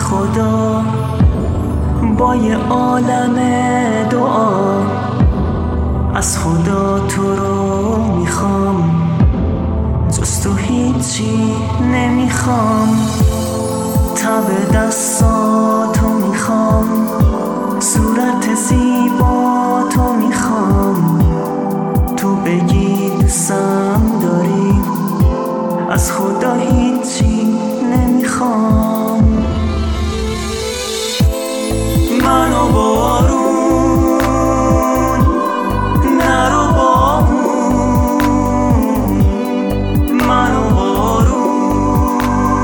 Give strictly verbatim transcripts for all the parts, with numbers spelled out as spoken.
خدا با یه عالم دعا از خدا تو رو میخوام، جز تو هیچی نمیخوام. تب دستاتو میخوام، صورت زیبا تو میخوام. تو بگی دوستم داری، از خدا هیچی نمیخوام. منو بارون نرو با اون، منو بارون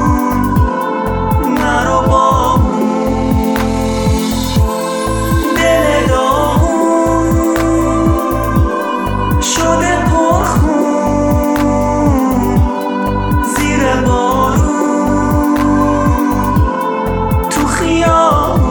نرو با اون. دل داغون شده پرخون، زیر بارون تو خیابون.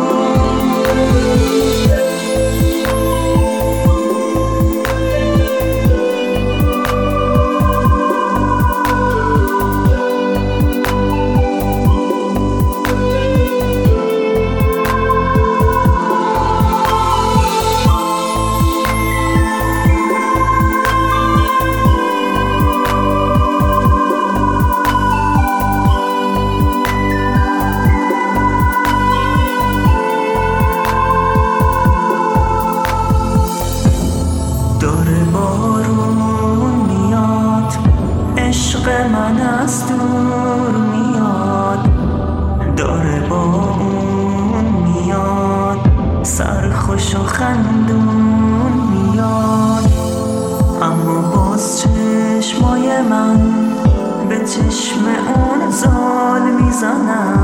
داره بارون میاد، عشق من از دور میاد. داره با اون میاد، سرخوش و خندون میاد. اما باز چشمای من به چشم اون زال میزنن.